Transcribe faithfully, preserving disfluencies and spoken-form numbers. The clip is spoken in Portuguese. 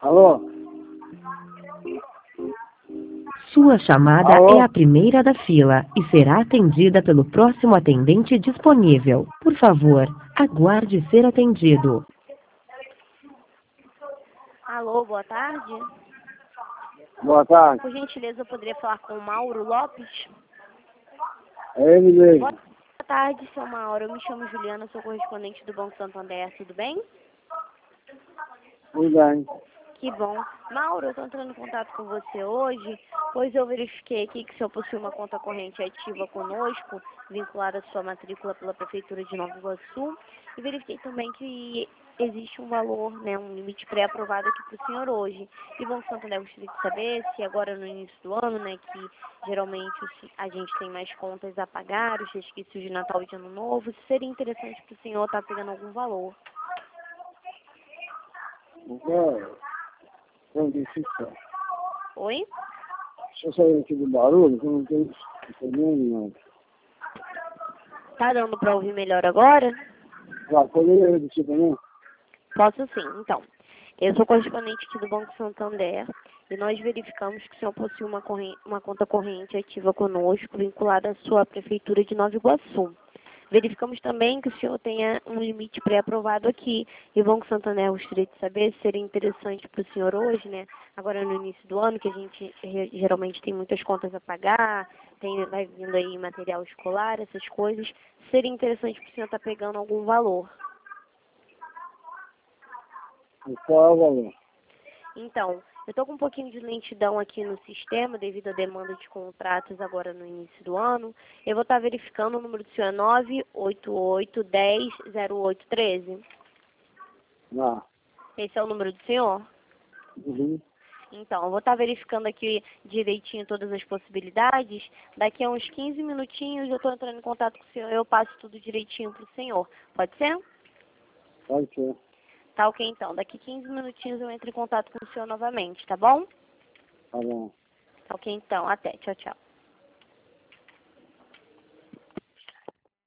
Alô? Sua chamada Alô? é a primeira da fila e será atendida pelo próximo atendente disponível. Por favor, aguarde ser atendido. Alô, boa tarde. Boa tarde. Por gentileza, eu poderia falar com o Mauro Lopes? É ele mesmo. Boa tarde, seu Mauro. Eu me chamo Juliana, sou correspondente do Banco Santander. Tudo bem? Tudo bem. Que bom. Mauro, eu estou entrando em contato com você hoje, pois eu verifiquei aqui que o senhor possui uma conta corrente ativa conosco, vinculada à sua matrícula pela Prefeitura de Nova Iguaçu, e verifiquei também que existe um valor, né, um limite pré-aprovado aqui para o senhor hoje. E o Banco Santander gostaria de saber se agora no início do ano, né, que geralmente a gente tem mais contas a pagar, os resquícios de Natal e de Ano Novo, seria interessante para o senhor estar pegando algum valor. Então, como disse, Oi? se eu sair aqui do barulho, que eu não tenho entendendo, não. Tá dando para ouvir melhor agora? Já, poderia repetir também? Posso sim. Então, eu sou correspondente aqui do Banco Santander e nós verificamos que o senhor possui uma, corrente, uma conta corrente ativa conosco, vinculada à sua Prefeitura de Nova Iguaçu. Verificamos também que o senhor tenha um limite pré-aprovado aqui. E o Banco Santander gostaria de saber se seria interessante para o senhor hoje, né? Agora no início do ano, que a gente geralmente tem muitas contas a pagar, tem, vai vindo aí material escolar, essas coisas, seria interessante para o senhor estar pegando algum valor. E qual é o valor? Então, eu estou com um pouquinho de lentidão aqui no sistema devido à demanda de contratos agora no início do ano. Eu vou estar verificando o número do senhor é nove oito oito, um zero, zero oito um três. Ah. Esse é o número do senhor? Uhum. Então, eu vou estar verificando aqui direitinho todas as possibilidades. Daqui a uns quinze minutinhos eu estou entrando em contato com o senhor, eu passo tudo direitinho para o senhor. Pode ser? Pode ser. Tá ok, então. Daqui quinze minutinhos eu entro em contato com o senhor novamente, tá bom? Tá bom. Tá ok, então. Até. Tchau, tchau.